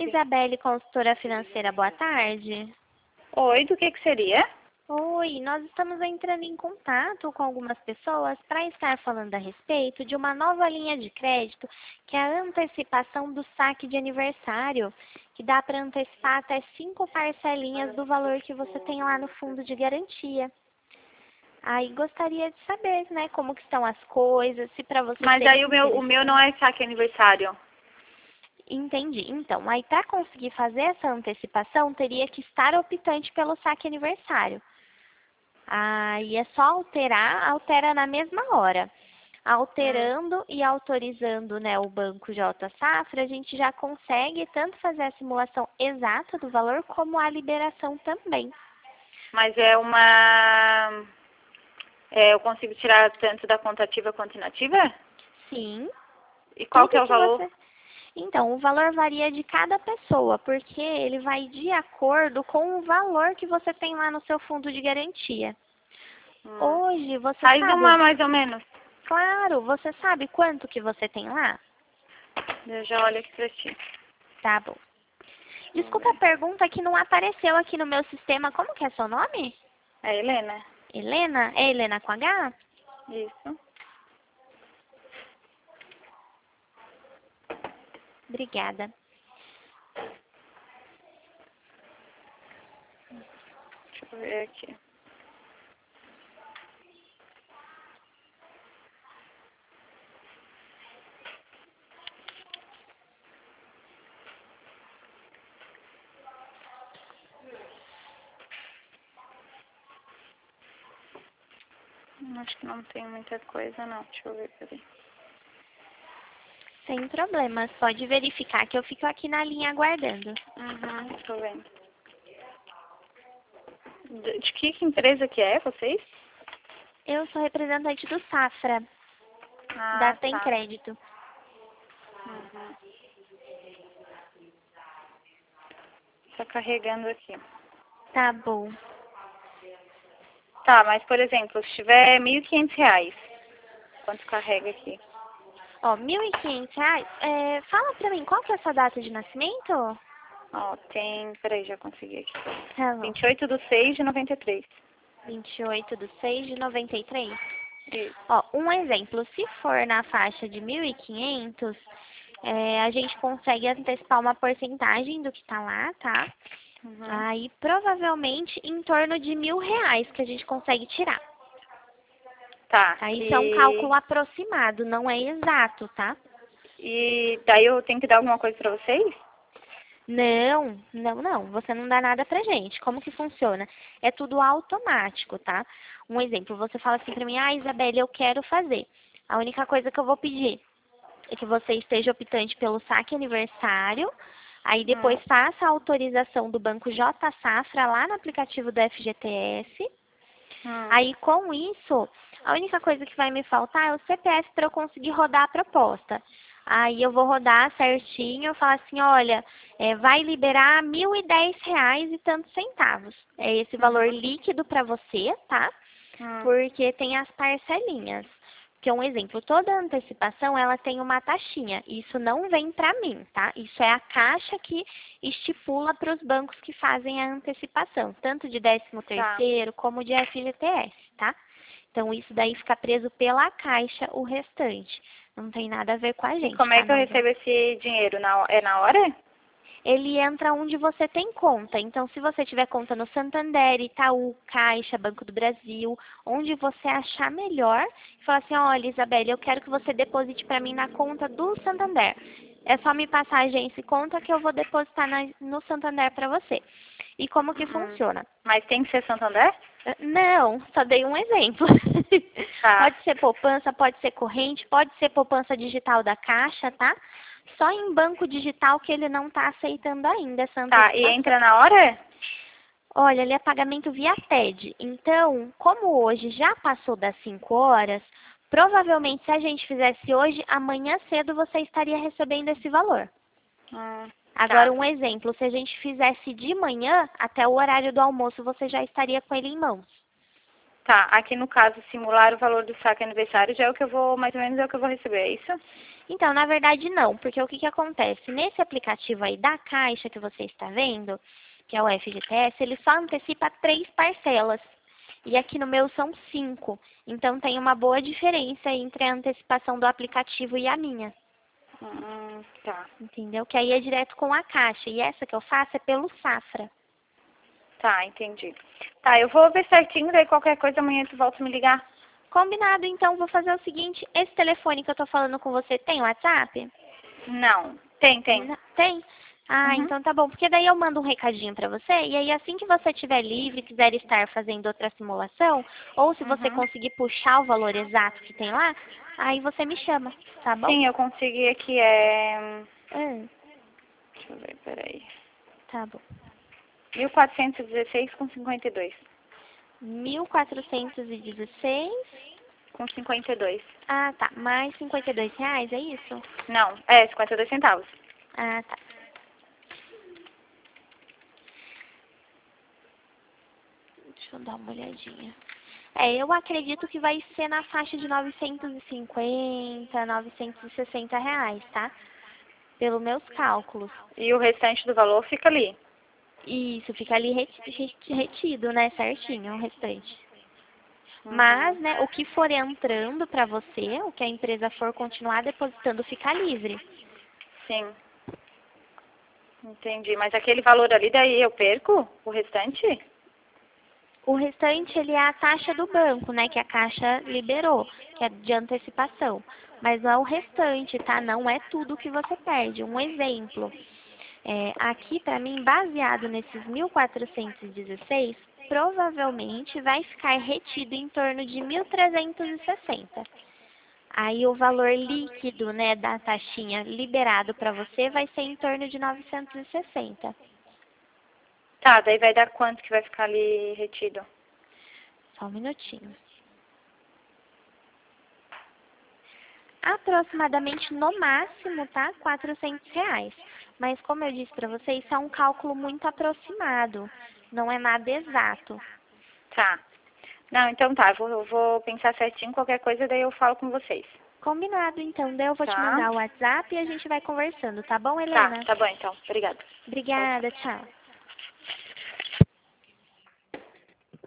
Isabelle, consultora financeira, boa tarde. Oi, do que seria? Oi, nós estamos entrando em contato com algumas pessoas para estar falando a respeito de uma nova linha de crédito, que é a antecipação do saque de aniversário, que dá para antecipar até 5 parcelinhas do valor que você tem lá no fundo de garantia. Aí gostaria de saber, né, como que estão as coisas, se para você Mas seria aí o meu não é saque aniversário. Entendi. Então, aí para conseguir fazer essa antecipação, teria que estar optante pelo saque aniversário. Aí é só alterar, altera na mesma hora. Alterando e autorizando, né, o Banco J Safra, a gente já consegue tanto fazer a simulação exata do valor, como a liberação também. Mas eu consigo tirar tanto da conta ativa quanto inativa? Sim. E qual Tudo que é o que valor? você... Então, o valor varia de cada pessoa, porque ele vai de acordo com o valor que você tem lá no seu fundo de garantia. Hoje, você Faz sabe, uma mais ou menos. claro, você sabe quanto que você tem lá? Eu já olho aqui pra ti. Tá bom. Desculpa a pergunta que não apareceu aqui no meu sistema. Como que é seu nome? É Helena? Helena? É Helena com H? Isso. Obrigada. Deixa eu ver aqui. Acho que não tem muita coisa, não. Deixa eu ver, peraí. Sem problemas. Pode verificar que eu fico aqui na linha aguardando. Tô vendo. De que empresa que é, vocês? Eu sou representante do Safra, da Ah, Tem tá. Crédito. Tá carregando aqui. Tá bom. Tá, mas por exemplo, se tiver R$ 1.500, quanto carrega aqui? Ó, R$ 1.500. Fala pra mim, qual que é a sua data de nascimento? Ó, peraí, já consegui aqui. Tá bom. 28/6/93. 28/6/93. Isso. Ó, um exemplo, se for na faixa de 1.500, a gente consegue antecipar uma porcentagem do que tá lá, tá? Aí, provavelmente, em torno de R$ 1.000 que a gente consegue tirar. Tá. Tá? Isso é um cálculo aproximado, não é exato, tá? E daí eu tenho que dar alguma coisa pra vocês? Não, não, não. Você não dá nada pra gente. Como que funciona? É tudo automático, tá? Um exemplo, você fala assim pra mim, Isabelle, eu quero fazer. A única coisa que eu vou pedir é que você esteja optante pelo saque aniversário, aí depois faça a autorização do Banco J Safra lá no aplicativo do FGTS. Aí, com isso, a única coisa que vai me faltar é o CPF para eu conseguir rodar a proposta. Aí eu vou rodar certinho, falar assim, olha, vai liberar R$ 1.010 e tantos centavos. É esse valor líquido para você, tá? Porque tem as parcelinhas. Que é um exemplo, toda antecipação ela tem uma taxinha. Isso não vem para mim, tá? Isso é a Caixa que estipula para os bancos que fazem a antecipação, tanto de 13º como de FGTS, tá? Então isso daí fica preso pela Caixa o restante. Não tem nada a ver com a gente. E como é tá? que eu recebo esse dinheiro? É na hora? Ele entra onde você tem conta. Então, se você tiver conta no Santander, Itaú, Caixa, Banco do Brasil, onde você achar melhor, fala assim, olha, Isabelle, eu quero que você deposite para mim na conta do Santander. É só me passar a agência e conta que eu vou depositar no Santander para você. E como que funciona? Mas tem que ser Santander? Não, só dei um exemplo. Tá. Pode ser poupança, pode ser corrente, pode ser poupança digital da Caixa, tá? Só em banco digital que ele não está aceitando ainda essa antecipação. Tá, e entra na hora? Olha, ele é pagamento via TED. Então, como hoje já passou das 5 horas, provavelmente se a gente fizesse hoje, amanhã cedo você estaria recebendo esse valor. Agora, um exemplo, se a gente fizesse de manhã, até o horário do almoço, você já estaria com ele em mãos. Tá, aqui no caso, simular o valor do saque aniversário já é o que eu vou, mais ou menos é o que eu vou receber, é isso? Então, na verdade, não, porque o que que acontece? Nesse aplicativo aí da Caixa que você está vendo, que é o FGTS, ele só antecipa 3 parcelas. E aqui no meu são 5. Então, tem uma boa diferença entre a antecipação do aplicativo e a minha. Tá. Entendeu? Que aí é direto com a Caixa. E essa que eu faço é pelo Safra. Tá, entendi. Tá, eu vou ver certinho, daí qualquer coisa amanhã tu volta a me ligar. Combinado, então, vou fazer o seguinte. Esse telefone que eu tô falando com você tem WhatsApp? Não. Tem. Tem? Ah, Uhum. então tá bom. Porque daí eu mando um recadinho pra você. E aí assim que você estiver livre, quiser estar fazendo outra simulação, ou se você Uhum. conseguir puxar o valor exato que tem lá, aí você me chama, tá bom? Sim, eu consegui aqui, deixa eu ver, peraí. Tá bom. 1416,52. 1.416. Com 52. Ah, tá. Mais R$ 52, é isso? Não, é 52 centavos. Ah, tá. Deixa eu dar uma olhadinha. Eu acredito que vai ser na faixa de 950, R$ 960, tá? Pelos meus cálculos. E o restante do valor fica ali. Isso, fica ali retido, né? Certinho, o restante. Mas, Uhum. né, o que for entrando pra você, o que a empresa for continuar depositando, fica livre. Sim, entendi. Mas aquele valor ali, daí eu perco o restante? O restante, ele é a taxa do banco, né, que a Caixa liberou, que é de antecipação. Mas não é o restante, tá? Não é tudo que você perde. Um exemplo, aqui para mim, baseado nesses 1.416, provavelmente vai ficar retido em torno de 1.360. Aí o valor líquido, né, da taxinha liberado para você vai ser em torno de 960. Tá, daí vai dar quanto que vai ficar ali retido? Só um minutinho. Aproximadamente, no máximo, tá? R$ 400. Mas como eu disse para você, isso é um cálculo muito aproximado. Não é nada exato. Tá. Não, então tá, eu vou pensar certinho, qualquer coisa, daí eu falo com vocês. Combinado, então. Daí eu vou te Tá? mandar o WhatsApp e a gente vai conversando, tá bom, Tá, Helena? tá bom então. Obrigada. Tchau, Obrigada, tchau. tchau.